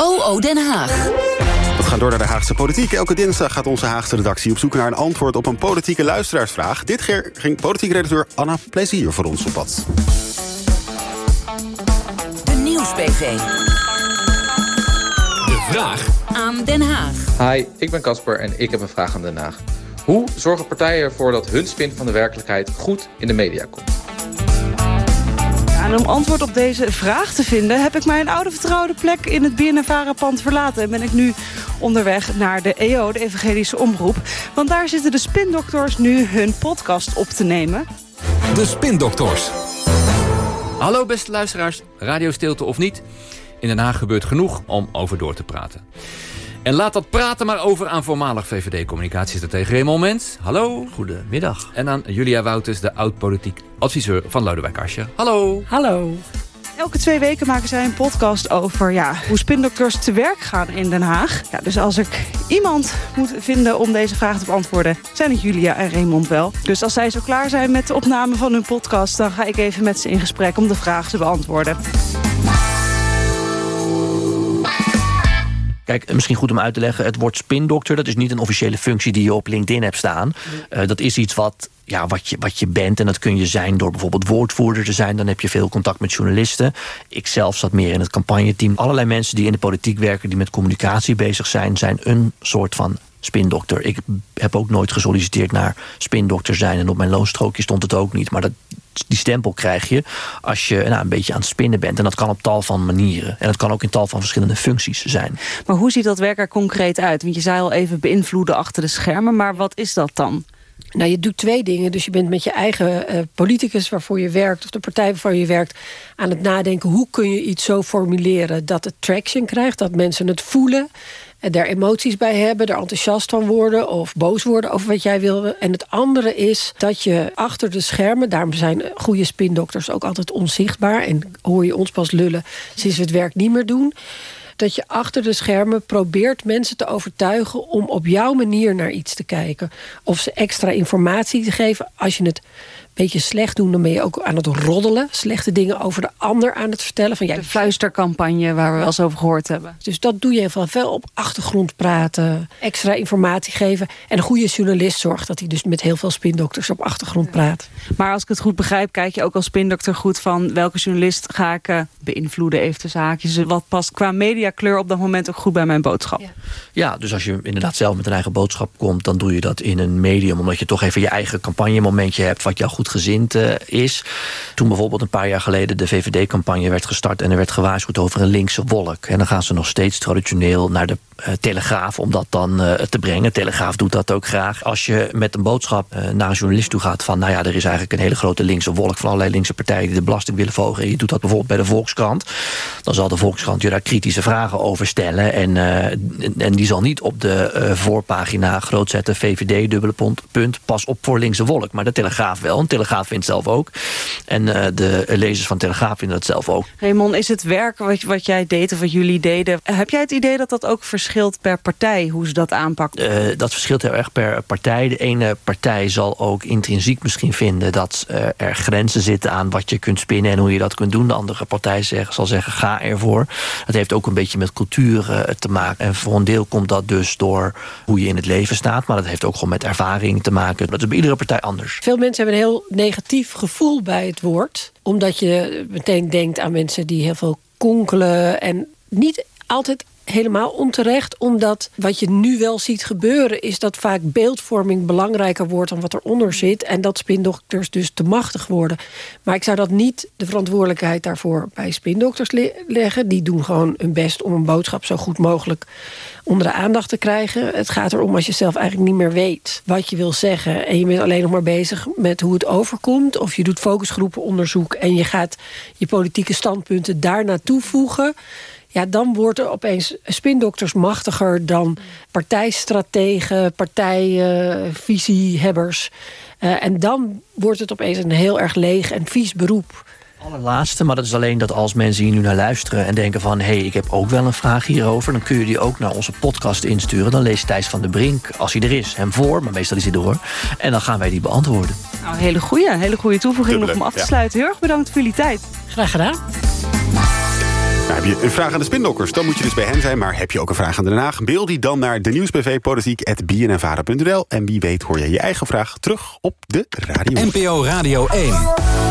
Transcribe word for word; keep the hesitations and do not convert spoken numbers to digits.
O O Den Haag. We gaan door naar de Haagse politiek. Elke dinsdag gaat onze Haagse redactie op zoek naar een antwoord op een politieke luisteraarsvraag. Dit keer ging politiek redacteur Anna Plezier voor ons op pad. De Nieuws-P V. De vraag aan Den Haag. Hi, ik ben Casper en ik heb een vraag aan Den Haag. Hoe zorgen partijen ervoor dat hun spin van de werkelijkheid goed in de media komt? En om antwoord op deze vraag te vinden heb ik mijn oude vertrouwde plek in het B N N VARA-pand verlaten. En ben ik nu onderweg naar de E O, de Evangelische Omroep. Want daar zitten de spindokters nu hun podcast op te nemen. De Spindokters. Hallo beste luisteraars, radiostilte of niet. In Den Haag gebeurt genoeg om over door te praten. En laat dat praten maar over aan voormalig V V D-communicatiestratege Raymond Mens. Hallo. Goedemiddag. En aan Julia Wouters, de oud-politiek adviseur van Lodewijk Asscher. Hallo. Hallo. Elke twee weken maken zij een podcast over ja, hoe spindokters te werk gaan in Den Haag. Ja, dus als ik iemand moet vinden om deze vraag te beantwoorden, zijn het Julia en Raymond wel. Dus als zij zo klaar zijn met de opname van hun podcast, dan ga ik even met ze in gesprek om de vraag te beantwoorden. Kijk, misschien goed om uit te leggen, het woord spindokter, dat is niet een officiële functie die je op LinkedIn hebt staan. Uh, dat is iets wat, ja, wat, je, wat je bent en dat kun je zijn door bijvoorbeeld woordvoerder te zijn. Dan heb je veel contact met journalisten. Ik zelf zat meer in het campagneteam. Allerlei mensen die in de politiek werken, die met communicatie bezig zijn, zijn een soort van spindokter. Ik heb ook nooit gesolliciteerd naar spindokter zijn en op mijn loonstrookje stond het ook niet. Maar dat, die stempel krijg je als je nou, een beetje aan het spinnen bent. En dat kan op tal van manieren. En dat kan ook in tal van verschillende functies zijn. Maar hoe ziet dat werk er concreet uit? Want je zei al even beïnvloeden achter de schermen. Maar wat is dat dan? Nou, je doet twee dingen. Dus je bent met je eigen uh, politicus waarvoor je werkt, of de partij waarvoor je werkt, aan het nadenken. Hoe kun je iets zo formuleren dat het traction krijgt, dat mensen het voelen, en daar emoties bij hebben, er enthousiast van worden of boos worden over wat jij wil. En het andere is dat je achter de schermen, daarom zijn goede spindokters ook altijd onzichtbaar en hoor je ons pas lullen sinds we het werk niet meer doen, dat je achter de schermen probeert mensen te overtuigen om op jouw manier naar iets te kijken. Of ze extra informatie te geven. Als je het een beetje slecht doet, dan ben je ook aan het roddelen. Slechte dingen over de ander aan het vertellen. Van, ja, de fluistercampagne waar we wel eens over gehoord hebben. Dus dat doe je van veel op achtergrond praten. Extra informatie geven. En een goede journalist zorgt dat hij dus met heel veel spindokters op achtergrond praat. Maar als ik het goed begrijp, kijk je ook als spindokter goed van welke journalist ga ik uh, beïnvloeden, even tussen haakjes. Wat past qua mediakleur op dat moment ook goed bij mijn boodschap. Ja. ja, dus als je inderdaad zelf met een eigen boodschap komt, dan doe je dat in een medium, omdat je toch even je eigen campagnemomentje hebt wat jou goed gezind uh, is. Toen bijvoorbeeld een paar jaar geleden de V V D-campagne werd gestart en er werd gewaarschuwd over een linkse wolk. En dan gaan ze nog steeds traditioneel naar de uh, Telegraaf om dat dan uh, te brengen. Telegraaf doet dat ook graag. Als je met een boodschap uh, naar een journalist toe gaat van, nou ja, er is eigenlijk een hele grote linkse wolk van allerlei linkse partijen die de belasting willen verhogen. En je doet dat bijvoorbeeld bij de Volkskrant. Dan zal de Volkskrant je daar kritische vragen over stellen. En, uh, en die zal niet op de uh, voorpagina groot zetten V V D, dubbele punt, punt, pas op voor linkse wolk. Maar de Telegraaf wel. Een Telegraaf vindt zelf ook. En uh, de lezers van Telegraaf vinden dat zelf ook. Raymond, is het werk wat, wat jij deed of wat jullie deden, heb jij het idee dat dat ook verschilt per partij, hoe ze dat aanpakken? Uh, dat verschilt heel erg per partij. De ene partij zal ook intrinsiek misschien vinden dat uh, er grenzen zitten aan wat je kunt spinnen en hoe je dat kunt doen. De andere partij zeg, zal zeggen, ga ervoor. Dat heeft ook een beetje met cultuur uh, te maken. En voor een deel komt dat dus door hoe je in het leven staat, maar dat heeft ook gewoon met ervaring te maken. Dat is bij iedere partij anders. Veel mensen hebben een heel negatief gevoel bij het woord, omdat je meteen denkt aan mensen die heel veel konkelen en niet altijd helemaal onterecht, omdat wat je nu wel ziet gebeuren is dat vaak beeldvorming belangrijker wordt dan wat eronder zit en dat spindokters dus te machtig worden. Maar ik zou dat niet de verantwoordelijkheid daarvoor bij spindokters le- leggen. Die doen gewoon hun best om een boodschap zo goed mogelijk onder de aandacht te krijgen. Het gaat erom als je zelf eigenlijk niet meer weet wat je wil zeggen en je bent alleen nog maar bezig met hoe het overkomt, of je doet focusgroepenonderzoek en je gaat je politieke standpunten daar naartoe voegen. Ja, dan wordt er opeens spindokters machtiger dan partijstrategen, partijvisiehebbers. Uh, en dan wordt het opeens een heel erg leeg en vies beroep. Allerlaatste, maar dat is alleen dat als mensen hier nu naar luisteren en denken van, hé, hey, ik heb ook wel een vraag hierover, dan kun je die ook naar onze podcast insturen. Dan leest Thijs van der Brink, als hij er is, hem voor, maar meestal is hij door. En dan gaan wij die beantwoorden. Nou, hele goede, hele goede toevoeging nog om af te sluiten. Heel erg bedankt voor jullie tijd. Graag gedaan. heb je een vraag aan de Spindokters, dan moet je dus bij hen zijn. Maar heb je ook een vraag aan Den Haag? Mail die dan naar de nieuwsbv politiek at b n n vara punt n l. En wie weet hoor je je eigen vraag terug op de radio. N P O Radio één.